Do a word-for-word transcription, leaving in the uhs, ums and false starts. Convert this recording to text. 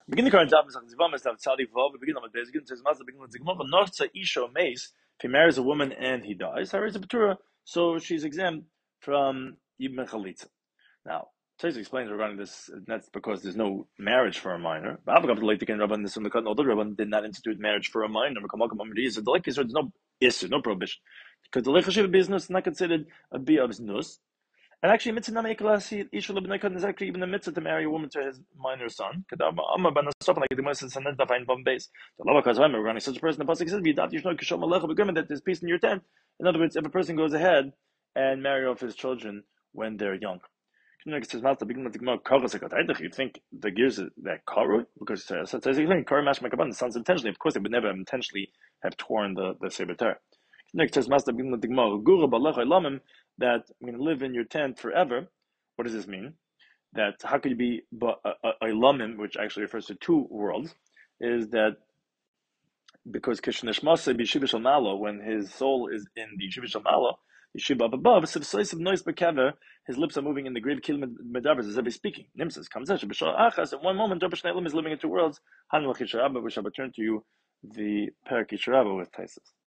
Begin the current job is Zivamas have Tzadi Vav. We begin on the base. Begin says Mazda. Begin with Zigmon. Nortza Isha Mace. If he marries a woman and he dies, Harry is a Batura, so she's exempt from Ibn Chalitza. Now, Tais explains regarding this. That's because there's no marriage for a minor. But Avagav the late again, Rabban this one the Older Rabban did not institute marriage for a minor. There's no issue, no prohibition. Because the Lechashiv business is not considered a Bia of Znus. And actually, mitzvah nameklasi isha lebnei is actually even a mitzvah to marry a woman to his minor son. Kadam amma ben asaf like the Moses and then find bomb base. The lava kazvayim regarding such a person. The pasuk says, "V'dat yishno kishom alecha b'gurman," that there's peace in your tent. In other words, if a person goes ahead and marry off his children when they're young. You think the gears that karu because uh, so it says karu mash makaban sounds intentionally. Of course, they would never intentionally have torn the the sebeter. Next says master begin with the gemara guru balach ilamim that I'm going to live in your tent forever. What does this mean? That how could you be ilamim, which actually refers to two worlds, is that because kishneshmasa b'yeshiva shel malo, when his soul is in the yeshiva shel malo, yeshiva up above, his lips are moving in the grave kil medavers as if he's speaking. Nimsas comes out achas. At one moment, Rabbi Shneilim is living in two worlds. Han l'chisharabba, which I will turn to you the parak Yisharabba with Taisus.